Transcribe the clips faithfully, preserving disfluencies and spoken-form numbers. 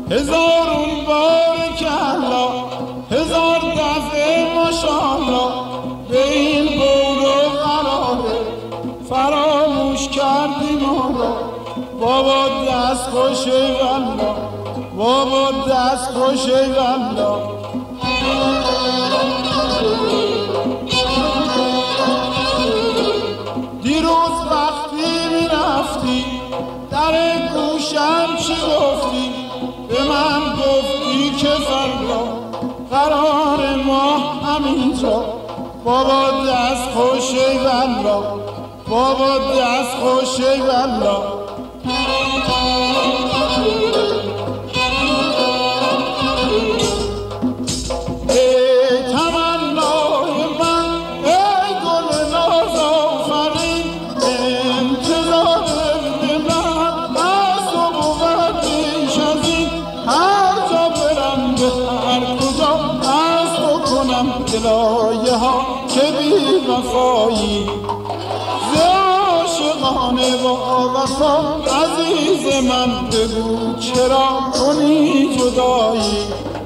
هزارون بارکالله، هزار دفعه ماشاءالله. به این قول و قراره فراموش کردی ما را. بابا دست خوشه والله، بابا دست خوشه والله. دیروز وقتی میرفتی در گوشم چی گفتی؟ به من گفتی که فردا قرار ما همینجا. بابا دست خوشه والله، بابا دست خوشه والله. ای تمنای من، ای گل ناز آفرین، انتظار به من از تو بود بیش از این. هر جا برم به هر کجا از تو کنم گلایه ها که بی وفایی. ز عاشقانه با وفا عزیز من بگو چرا کنی جدایی؟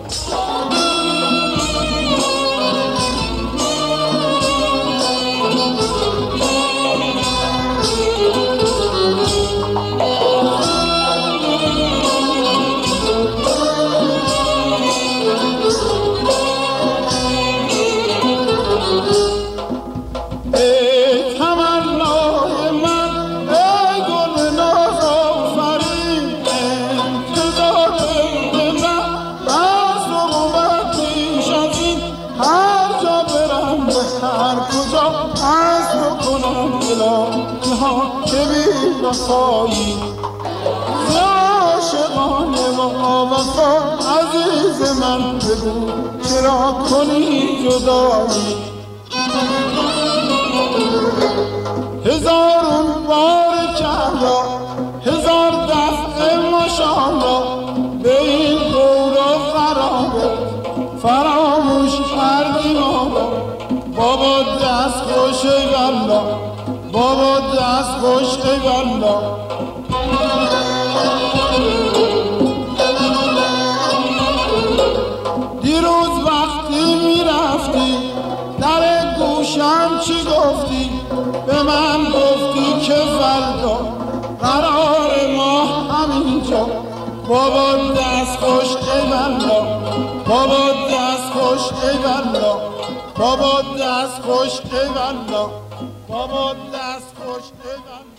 که بی وفایی. ز عاشقانه با وفا عزیز من بگو چرا کنی جدایی؟ هزارون بارکالله، هزار دفعه ماشاءالله. به این قول و قراره فراموش کردی ما را. بابا دست خوشه والله، بابا دست خوشه والله. دیروز وقتی میرفتی در گوشم چی گفتی؟ به من گفتی که فردا قرار ما همینجا. بابا دست خوشه والله، بابا دست خوشه والله، بابا دست خوشه والله، بابا دست خوش